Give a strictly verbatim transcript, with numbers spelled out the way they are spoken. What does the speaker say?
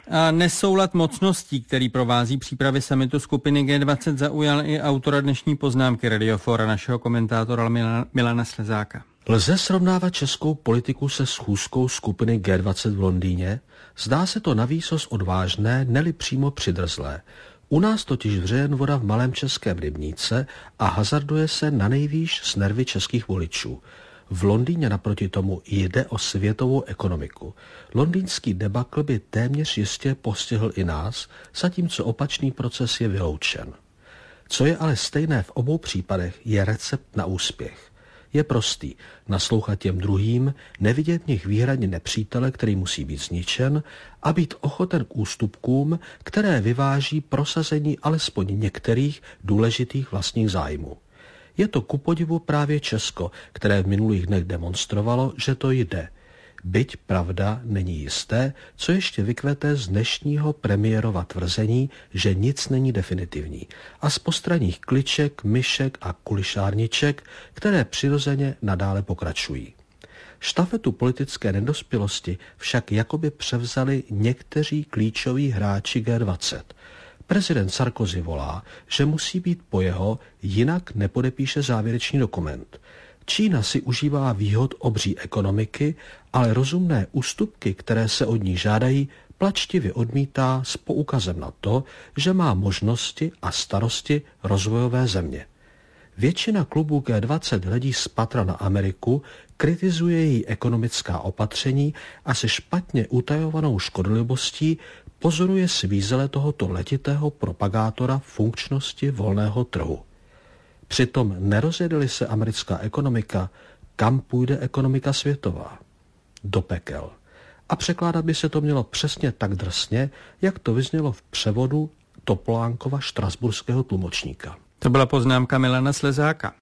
A nesoulad mocností, který provází přípravy summitu skupiny G dvacet, zaujal i autora dnešní poznámky Radiofora, našeho komentátora Milana Slezáka. Lze srovnávat českou politiku se schůzkou skupiny G dvacet v Londýně? Zdá se to navýsost odvážné, neli přímo přidrzlé. U nás totiž vřeje jen voda v malém českém rybníce a hazarduje se na nejvýš s nervy českých voličů. V Londýně naproti tomu jde o světovou ekonomiku. Londýnský debakl by téměř jistě postihl i nás, zatímco opačný proces je vyloučen. Co je ale stejné v obou případech, je recept na úspěch. Je prostý, naslouchat těm druhým, nevidět v nich výhradně nepřítele, který musí být zničen, a být ochoten k ústupkům, které vyváží prosazení alespoň některých důležitých vlastních zájmů. Je to kupodivu právě Česko, které v minulých dnech demonstrovalo, že to jde. Byť pravda není jisté, co ještě vykvete z dnešního premiérova tvrzení, že nic není definitivní, a z postranních kliček, myšek a kulišárniček, které přirozeně nadále pokračují. Štafetu politické nedospělosti však jakoby převzali někteří klíčoví hráči G dvacet. Prezident Sarkozy volá, že musí být po jeho, jinak nepodepíše závěrečný dokument. Čína si užívá výhod obří ekonomiky, ale rozumné ústupky, které se od ní žádají, plačtivě odmítá s poukazem na to, že má možnosti a starosti rozvojové země. Většina klubů G dvacet hledí spatra na Ameriku, kritizuje její ekonomická opatření a se špatně utajovanou škodlivostí pozoruje svízele tohoto letitého propagátora funkčnosti volného trhu. Přitom nerozjedeli se americká ekonomika, kam půjde ekonomika světová? Do pekel. A překládat by se to mělo přesně tak drsně, jak to vyznělo v převodu Topolánkova štrasburského tlumočníka. To byla poznámka Milana Slezáka.